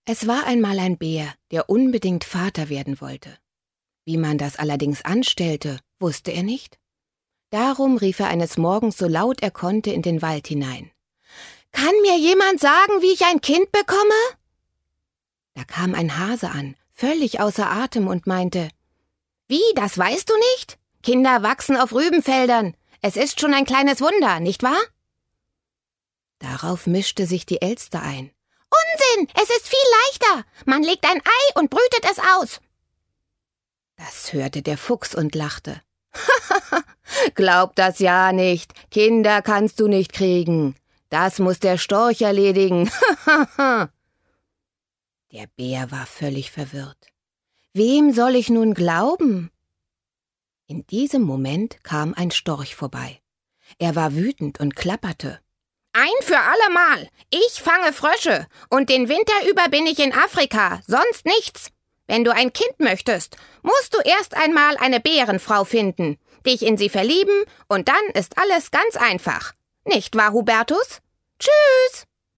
Es war einmal ein Bär, der unbedingt Vater werden wollte. Wie man das allerdings anstellte, wusste er nicht. Darum rief er eines Morgens so laut er konnte in den Wald hinein. »Kann mir jemand sagen, wie ich ein Kind bekomme?« Da kam ein Hase an, völlig außer Atem und meinte, »Wie, das weißt du nicht? Kinder wachsen auf Rübenfeldern. Es ist schon ein kleines Wunder, nicht wahr?« Darauf mischte sich die Elster ein. »Unsinn, es ist viel leichter. Man legt ein Ei und brütet es aus.« Das hörte der Fuchs und lachte. »Glaub das ja nicht. Kinder kannst du nicht kriegen. Das muss der Storch erledigen.« Der Bär war völlig verwirrt. Wem soll ich nun glauben? In diesem Moment kam ein Storch vorbei. Er war wütend und klapperte. »Ein für allemal! Ich fange Frösche und den Winter über bin ich in Afrika, sonst nichts. Wenn du ein Kind möchtest, musst du erst einmal eine Bärenfrau finden, dich in sie verlieben und dann ist alles ganz einfach. Nicht wahr, Hubertus? Tschüss!«